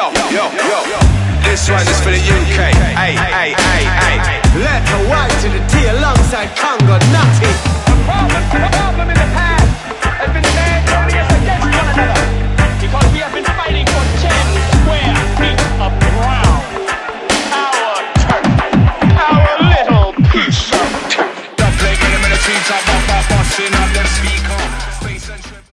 Yo, this one is for the UK. Hey,